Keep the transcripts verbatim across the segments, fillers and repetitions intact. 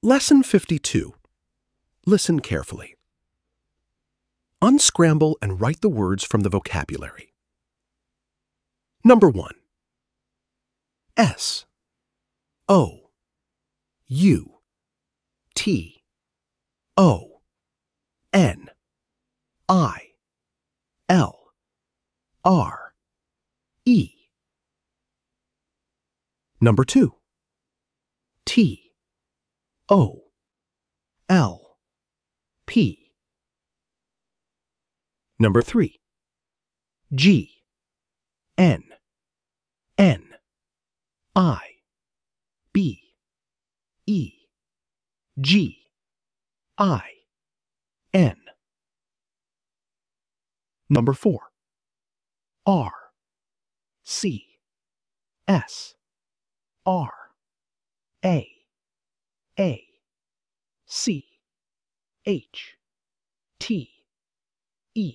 Lesson fifty-two. Listen carefully. Unscramble and write the words from the vocabulary. Number one. S O U T O N I L R E. Number two. T O L P. Number three. G N N I B E G I N. Number four. R C S R A A C H T E.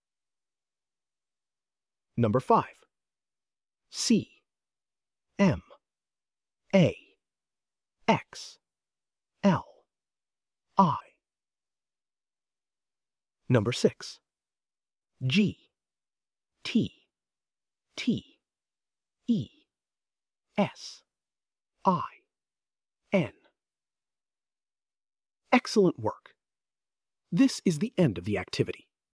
Number five. C M A X L I. Number six. G T T E S I N. Excellent work. This is the end of the activity.